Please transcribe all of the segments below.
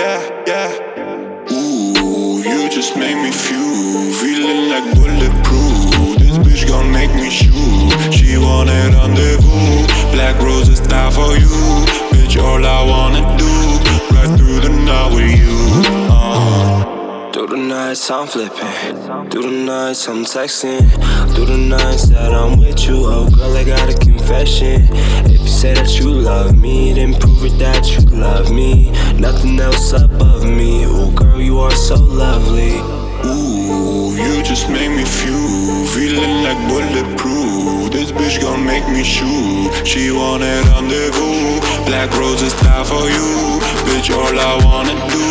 yeah. Ooh, you just make me feel feeling like bulletproof. This bitch gon' make me shoot. She wanted rendezvous. Black roses die for you. Bitch, all I wanna do, right through the night with you. Through the nights I'm flipping, through the nights I'm texting, through the nights that I'm with you. Oh girl, I got a confession. If you say that you love me, then prove it that you love me. Nothing else above me. Oh girl, you are so lovely. Ooh, you just make me feel feeling like bulletproof. This bitch gon' make me shoot. She wanted rendezvous. Black roses die for you. Bitch, all I wanna do,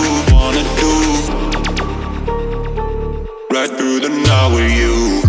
right through the night with you.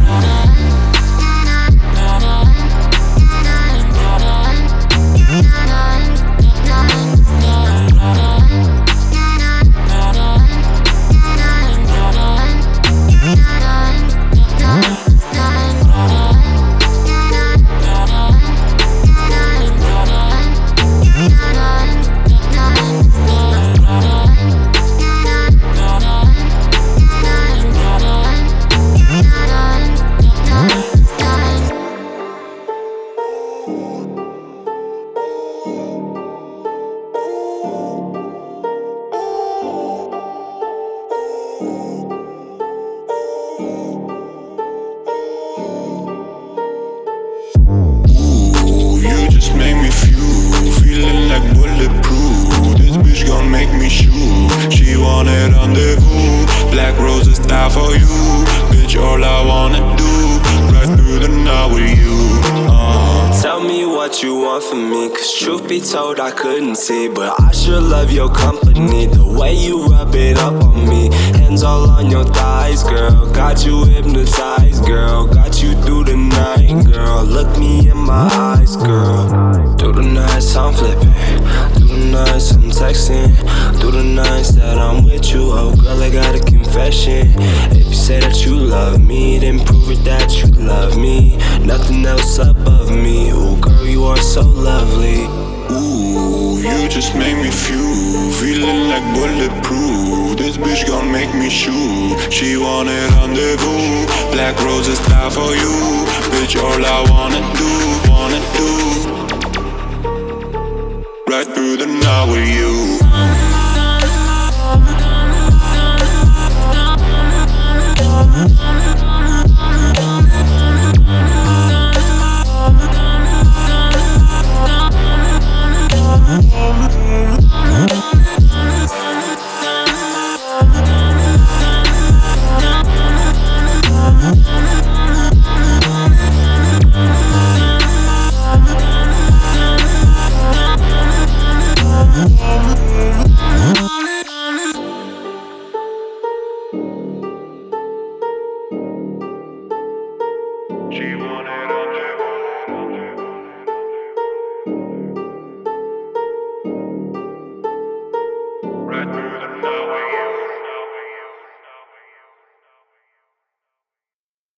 She wanted rendezvous. Black roses die for you. Bitch, all I wanna do, right through the night with you. Tell me what you want from me, cause truth be told I couldn't see. But I sure love your company, the way you rub it up on me. Hands all on your thighs, girl, got you hypnotized, girl. Got you through the night, girl, look me in my eyes, girl. Through the nights I'm flipping, through the nights I'm texting, through the nights that I'm with you. Oh girl, I got a confession. If you say that you love me, then prove it that you love me. Nothing else above me. Oh girl, you are so lovely. Ooh, you just make me feel feeling like bulletproof. This bitch gon' make me shoot. She wanted rendezvous. Black roses die for you. Bitch, all I wanna do, right through the night with you.